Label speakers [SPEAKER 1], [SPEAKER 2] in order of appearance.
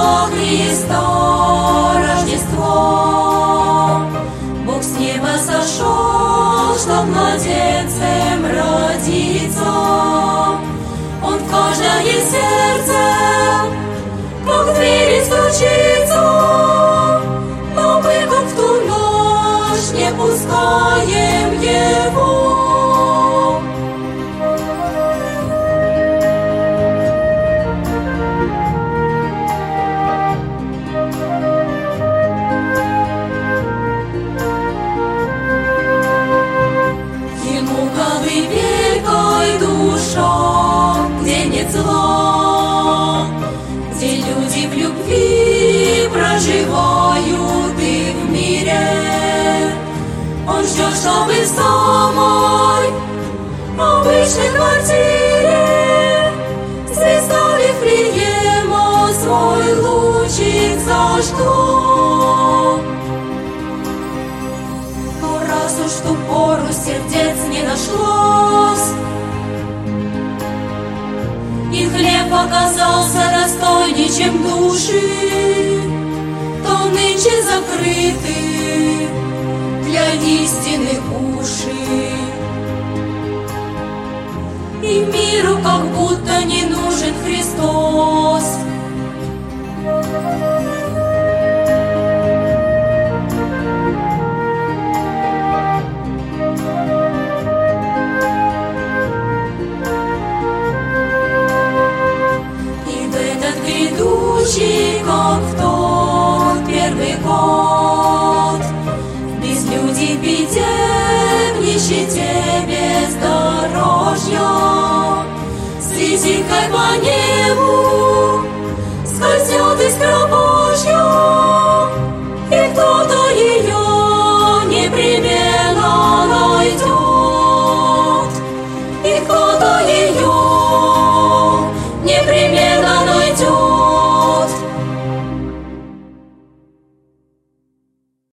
[SPEAKER 1] Иисуса Христа Рождество. Бог с неба сошел, чтоб младенцем родиться. Он в каждое сердце, как в двери стучится, но мы, как в ту ночь, не пускаем его. Где нет зла, где люди в любви проживают и в мире. Он ждет, чтобы в самой обычной квартире звезда Вифлеема свой лучик зажгла. Но раз уж в ту пору сердец не нашлось, и хлеб оказался достойней, чем души, то нынче закрыты для истины уши. И миру как будто не нужен Христос. Как в тот первый год, в безлюдии, беде, в нищете, бездорожья, с резинкой по небу скользет искра Божья, и кто-то ее непременно найдет, и кто-то ее